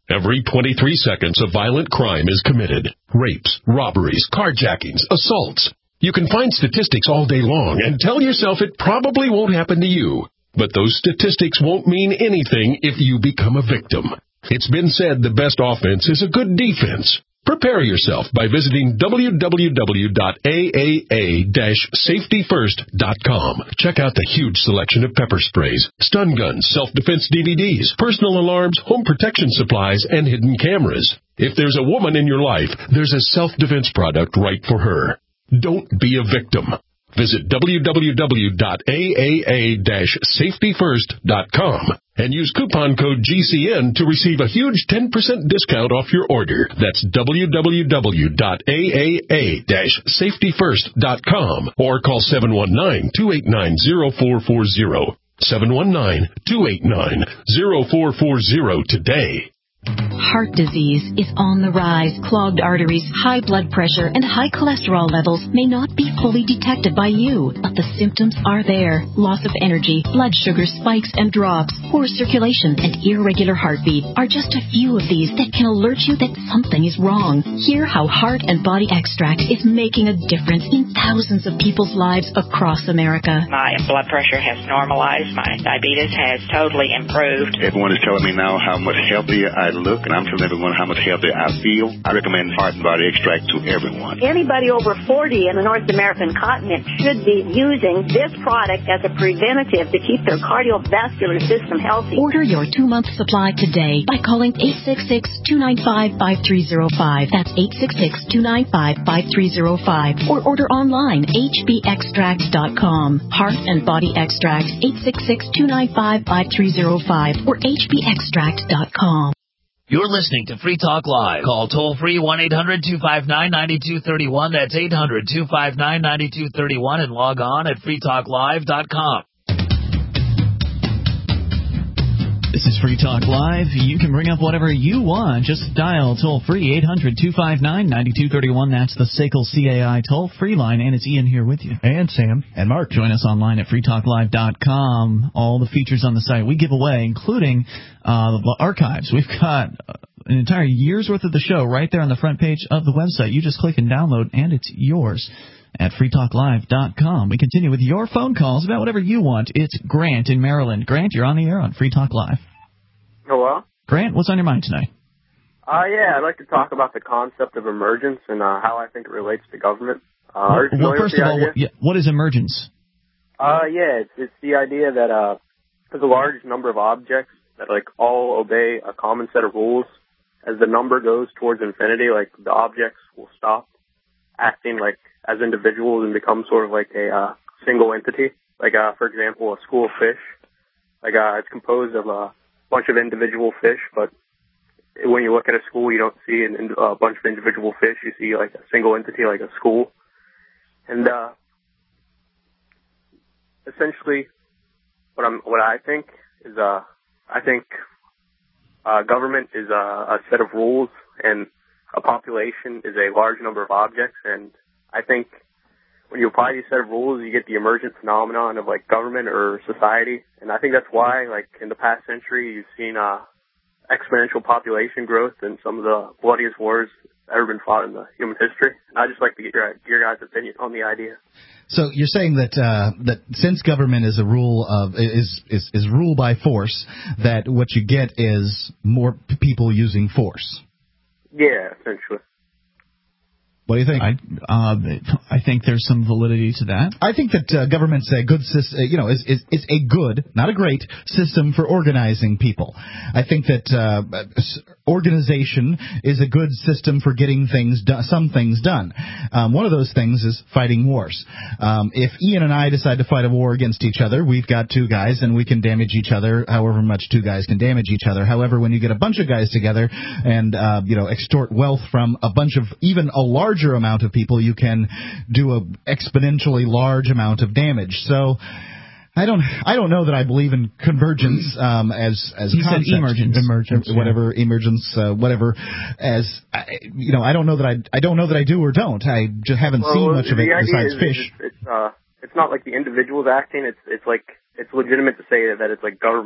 Every twenty-three seconds, a violent crime is committed. Rapes, robberies, carjackings, assaults. You can find statistics all day long and tell yourself it probably won't happen to you. But those statistics won't mean anything if you become a victim. It's been said the best offense is a good defense. Prepare yourself by visiting w w w dot a a a dash safety first dot com. Check out the huge selection of pepper sprays, stun guns, self-defense D V Ds, personal alarms, home protection supplies, and hidden cameras. If there's a woman in your life, there's a self-defense product right for her. Don't be a victim. Visit w w w dot a a a dash safety first dot com and use coupon code G C N to receive a huge ten percent discount off your order. That's w w w dot a a a dash safety first dot com or call seven one nine, two eight nine, zero four four zero. seven one nine, two eight nine, zero four four zero today. Heart disease is on the rise. Clogged arteries, high blood pressure, and high cholesterol levels may not be fully detected by you, but the symptoms are there. Loss of energy, blood sugar spikes and drops, poor circulation, and irregular heartbeat are just a few of these that can alert you that something is wrong. Hear how Heart and Body Extract is making a difference in thousands of people's lives across America. My blood pressure has normalized. My diabetes has totally improved. Everyone is telling me now how much healthier I look, and I'm telling everyone how much healthier I feel. I recommend Heart and Body Extract to everyone. Anybody over forty in the North American continent should be using this product as a preventative to keep their cardiovascular system healthy. Order your two-month supply today by calling eight six six, two nine five, five three zero five. That's eight six six, two nine five, five three zero five. Or order online, h b extract dot com. Heart and Body Extract, eight six six, two nine five, five three zero five or h b extract dot com. You're listening to Free Talk Live. Call toll-free one eight hundred, two five nine, nine two three one. That's eight hundred, two five nine, nine two three one and log on at free talk live dot com. This is Free Talk Live. You can bring up whatever you want. Just dial toll-free eight hundred, two five nine, nine two three one. That's the S A C L C A I toll-free line. And it's Ian here with you. And Sam. And Mark. Join us online at free talk live dot com. All the features on the site we give away, including uh, the archives. We've got an entire year's worth of the show right there on the front page of the website. You just click and download, and it's yours at free talk live dot com. We continue with your phone calls about whatever you want. It's Grant in Maryland. Grant, you're on the air on Free Talk Live. Hello? Grant, what's on your mind tonight? Uh, yeah, I'd like to talk about the concept of emergence and uh, how I think it relates to government. Uh, are you familiar well, first with the of all, idea? what, yeah, what is emergence? Uh, yeah, it's, it's the idea that uh, there's a large number of objects that like all obey a common set of rules. As the number goes towards infinity, like the objects will stop acting like as individuals and become sort of like a uh, single entity. Like, uh, for example, a school of fish. Like, uh, it's composed of a bunch of individual fish, but when you look at a school, you don't see an, a bunch of individual fish. You see like a single entity, like a school. And uh, essentially, what I'm, what I think is, uh, I think uh, government is a, a set of rules, and a population is a large number of objects. And I think when you apply these set of rules, you get the emergent phenomenon of like government or society. And I think that's why, like in the past century, you've seen uh, exponential population growth and some of the bloodiest wars ever been fought in the human history. And I'd just like to get your, your guys' opinion on the idea. So you're saying that uh, that since government is a rule of is, is is rule by force, that what you get is more people using force. Yeah, essentially. What do you think? I, uh, I think there's some validity to that. I think that uh, government's a good system, you know, is, is, is a good, not a great, system for organizing people. I think that uh, organization is a good system for getting things done, some things done. Um, one of those things is fighting wars. Um, if Ian and I decide to fight a war against each other, we've got two guys and we can damage each other however much two guys can damage each other. However, when you get a bunch of guys together and, uh, you know, extort wealth from a bunch of, even a large larger amount of people, you can do a exponentially large amount of damage. So I don't I don't know that I believe in convergence um, as as he concept. said emergence, emergence, whatever yeah. emergence, uh, whatever. As I, you know, I don't know that I I don't know that I do or don't. I just haven't well, seen well, much of it besides is, fish. It's, it's uh it's not like the individuals acting. It's it's like it's legitimate to say that it's like governments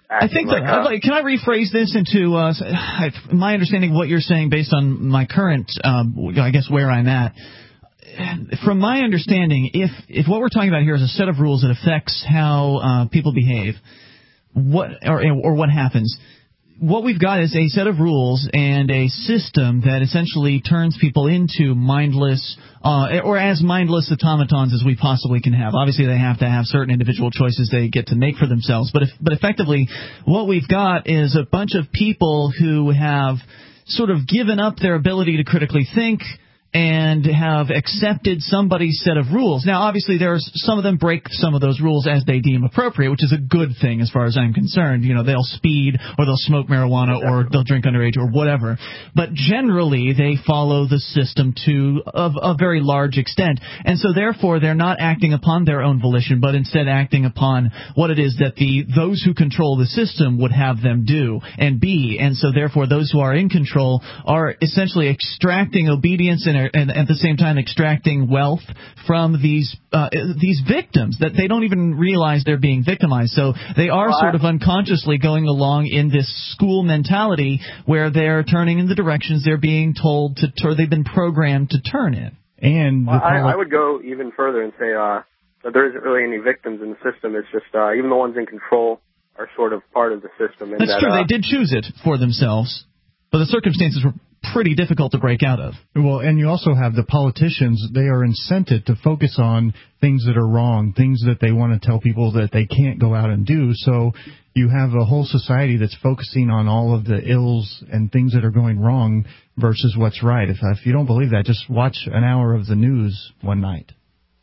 acting I think like that, a, like, can I rephrase this into uh, my understanding of what you're saying based on my current, um, I guess, where I'm at. From my understanding, if if what we're talking about here is a set of rules that affects how uh, people behave, what or or what happens, what we've got is a set of rules and a system that essentially turns people into mindless, uh, or as mindless automatons as we possibly can have. Obviously, they have to have certain individual choices they get to make for themselves, but if, but effectively, what we've got is a bunch of people who have sort of given up their ability to critically think and have accepted somebody's set of rules. Now, obviously, there's some of them break some of those rules as they deem appropriate, which is a good thing as far as I'm concerned. You know, they'll speed or they'll smoke marijuana or they'll drink underage or whatever. But generally, they follow the system to a, a very large extent. And so, therefore, they're not acting upon their own volition, but instead acting upon what it is that the those who control the system would have them do and be. And so, therefore, those who are in control are essentially extracting obedience and and at the same time extracting wealth from these uh, these victims that they don't even realize they're being victimized. So they are well, sort of unconsciously going along in this school mentality where they're turning in the directions they're being told to, or they've been programmed to turn in. And well, I, I would go even further and say uh, that there isn't really any victims in the system. It's just uh, even the ones in control are sort of part of the system. And That's that, true. Uh, they did choose it for themselves, but the circumstances were pretty difficult to break out of. Well, and you also have the politicians. They are incented to focus on things that are wrong, things that they want to tell people that they can't go out and do. So you have a whole society that's focusing on all of the ills and things that are going wrong versus what's right. If, if you don't believe that, just watch an hour of the news one night.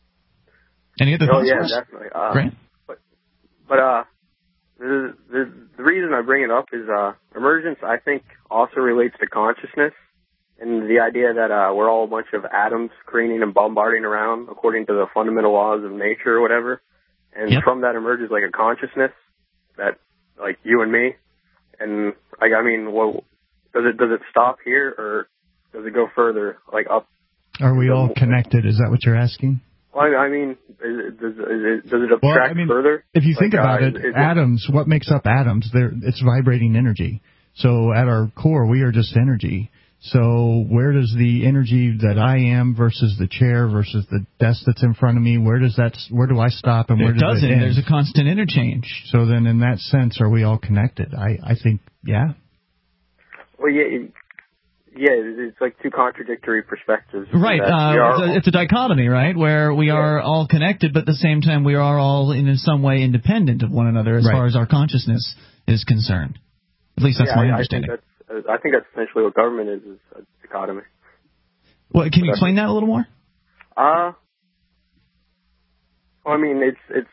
Any other oh, thoughts? yeah, definitely. Uh, Grant? But, but uh, the, the, the reason I bring it up is uh, emergence, I think, also relates to consciousness and the idea that uh, we're all a bunch of atoms careening and bombarding around according to the fundamental laws of nature or whatever. And yep. from that emerges like a consciousness that, like you and me. And like, I mean, well, does it does it stop here or does it go further, like up? Are we all connected? Is that what you're asking? Well, I mean, is it, does, is it, does it abstract well, I mean, further? If you think like, about uh, it, is, is atoms, what makes up atoms? They're, it's vibrating energy. So at our core, we are just energy. So where does the energy that I am versus the chair versus the desk that's in front of me, where does that, where do I stop and where it does doesn't. it end? There's a constant interchange. So then in that sense, are we all connected? I, I think, yeah. Well, yeah, yeah, it's like two contradictory perspectives. Right. Uh, it's, a, it's a dichotomy, right, where we yeah. are all connected, but at the same time we are all in some way independent of one another as right. far as our consciousness is concerned. At least that's yeah, my I, understanding. I think that's, I think that's essentially what government is, is a dichotomy. Well, can you explain that a little more? Uh, well, I mean, it's, it's,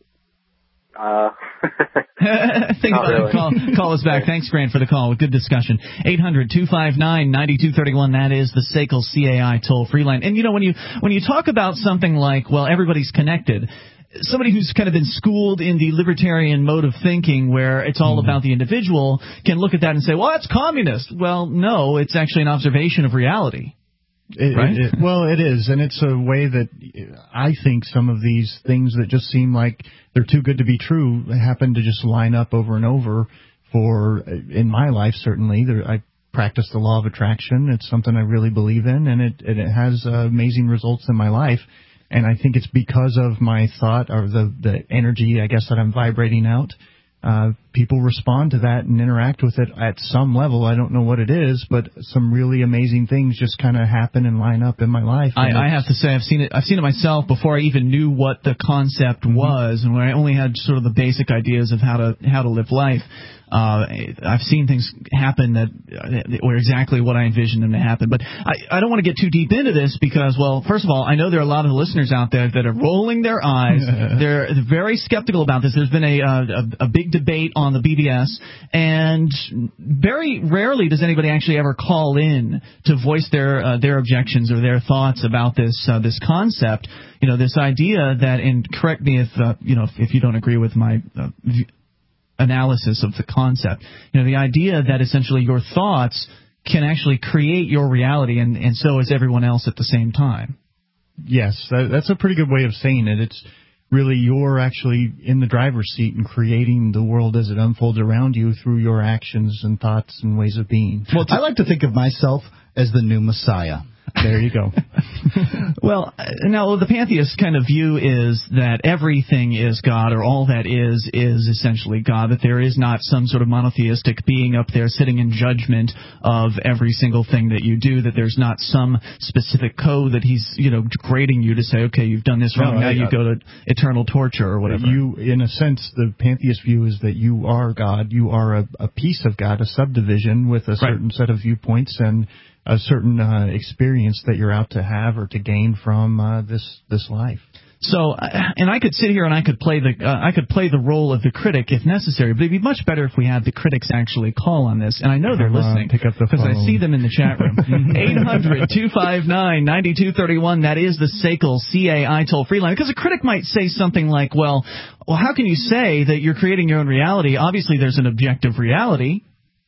uh, Think about really. it. Call, call us back. Thanks, Grant, for the call. Good discussion. eight hundred two five nine nine two three one. That is the S A C L C A I toll-free line. And, you know, when you when you talk about something like, well, everybody's connected, somebody who's kind of been schooled in the libertarian mode of thinking where it's all mm-hmm. about the individual can look at that and say, well, that's communist. Well, no, it's actually an observation of reality. It, right? It, it, well, it is, and it's a way that I think some of these things that just seem like they're too good to be true happen to just line up over and over for, in my life, certainly. There, I practice the law of attraction. It's something I really believe in, and it, and it has uh, amazing results in my life. And I think it's because of my thought or the, the energy, I guess, that I'm vibrating out. Uh, people respond to that and interact with it at some level. I don't know what it is, but some really amazing things just kind of happen and line up in my life. I, I have to say, I've seen it. I've seen it myself before I even knew what the concept mm-hmm. was, and when I only had sort of the basic ideas of how to how to live life. Uh, I've seen things happen that uh, were exactly what I envisioned them to happen. But I, I don't want to get too deep into this because, well, first of all, I know there are a lot of listeners out there that are rolling their eyes. They're very skeptical about this. There's been a, a, a big debate on the B B S, and very rarely does anybody actually ever call in to voice their uh, their objections or their thoughts about this uh, this concept. You know, this idea that, and correct me if uh, you know if, if you don't agree with my uh, view, analysis of the concept. You know, the idea that essentially your thoughts can actually create your reality, and, and so is everyone else at the same time. Yes, that, that's a pretty good way of saying it. It's really you're actually in the driver's seat and creating the world as it unfolds around you through your actions and thoughts and ways of being. Well, I like to think of myself as the new Messiah. There you go. Well, now the pantheist kind of view is that everything is God, or all that is is essentially God, that there is not some sort of monotheistic being up there sitting in judgment of every single thing that you do, that there's not some specific code that he's, you know, grading you to say, okay, you've done this wrong, No, now I, you go to eternal torture or whatever. You, in a sense, the pantheist view is that you are God, you are a, a piece of God, a subdivision with a certain right. set of viewpoints and a certain uh, experience that you're out to have or to gain from uh, this this life. So, and I could sit here and I could play the uh, I could play the role of the critic if necessary, but it'd be much better if we had the critics actually call on this. And I know they're Come on, listening pick up the because I phone. see them in the chat room. eight hundred, two five nine, nine two three one. That is the S A C L C A I toll free line. Because a critic might say something like, "Well, well, how can you say that you're creating your own reality? Obviously, there's an objective reality."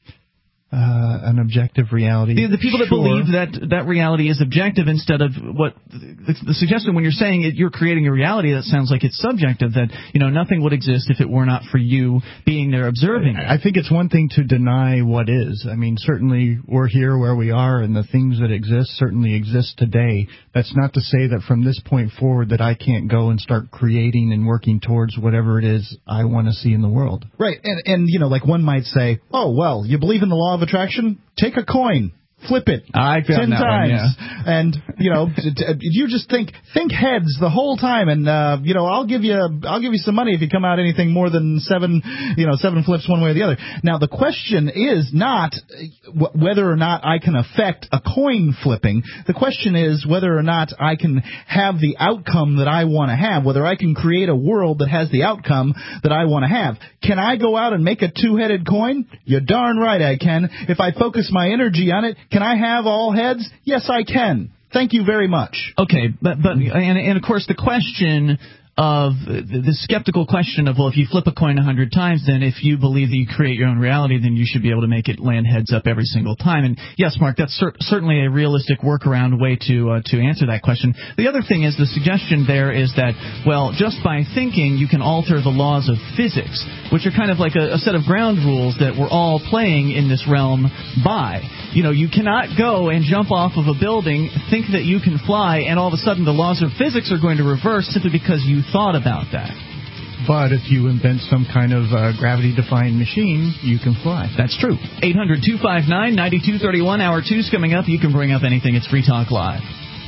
Uh, an objective reality. The, the people that sure. believe that that reality is objective instead of what the, the suggestion when you're saying it, you're creating a reality that sounds like it's subjective, that, you know, nothing would exist if it were not for you being there observing. I think it's one thing to deny what is. I mean, certainly we're here where we are, and the things that exist certainly exist today. That's not to say that from this point forward that I can't go and start creating and working towards whatever it is I want to see in the world. Right, and, and you know, like one might say, oh, well, you believe in the law of attraction? Take a coin. Flip it I ten that times, one, yeah. and you know, t- t- you just think think heads the whole time, and uh, you know, I'll give you I'll give you some money if you come out anything more than seven, you know, seven flips one way or the other. Now the question is not w- whether or not I can affect a coin flipping. The question is whether or not I can have the outcome that I want to have. Whether I can create a world that has the outcome that I want to have. Can I go out and make a two-headed coin? You're darn right I can. If I focus my energy on it. Can I have all heads? Yes, I can. Thank you very much. Okay, but but and, and of course the question of the, the skeptical question of, well, if you flip a coin a hundred times, then if you believe that you create your own reality, then you should be able to make it land heads up every single time. And yes, Mark, that's cer- certainly a realistic workaround way to uh, to answer that question. The other thing is the suggestion there is that, well, just by thinking you can alter the laws of physics, which are kind of like a, a set of ground rules that we're all playing in this realm by. You know, you cannot go and jump off of a building, think that you can fly, and all of a sudden the laws of physics are going to reverse simply because you thought about that. But if you invent some kind of uh, gravity-defying machine, you can fly. That's true. eight hundred, two five nine, nine two three one. Hour two's coming up. You can bring up anything. It's Free Talk Live.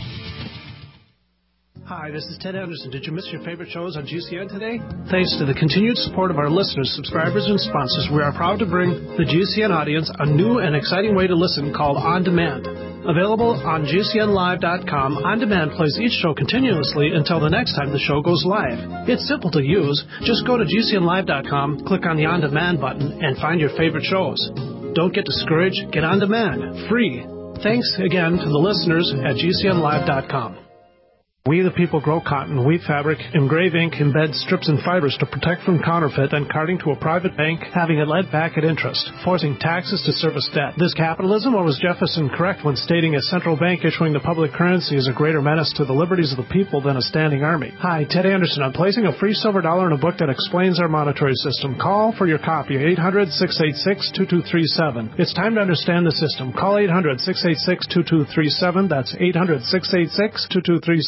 Hi, this is Ted Anderson. Did you miss your favorite shows on G C N today? Thanks to the continued support of our listeners, subscribers, and sponsors, we are proud to bring the G C N audience a new and exciting way to listen called On Demand. Available on G C N live dot com, On Demand plays each show continuously until the next time the show goes live. It's simple to use. Just go to G C N live dot com, click on the On Demand button, and find your favorite shows. Don't get discouraged. Get On Demand. Free. Thanks again to the listeners at G C N live dot com. We the people grow cotton, weave fabric, engrave ink, embed strips and fibers to protect from counterfeit and carting to a private bank, having it led back at interest, forcing taxes to service debt. This capitalism, or was Jefferson correct when stating a central bank issuing the public currency is a greater menace to the liberties of the people than a standing army? Hi, Ted Anderson. I'm placing a free silver dollar in a book that explains our monetary system. Call for your copy, eight hundred, six eight six, two two three seven. It's time to understand the system. Call eight hundred, six eight six, two two three seven. That's eight hundred, six eight six, two two three seven.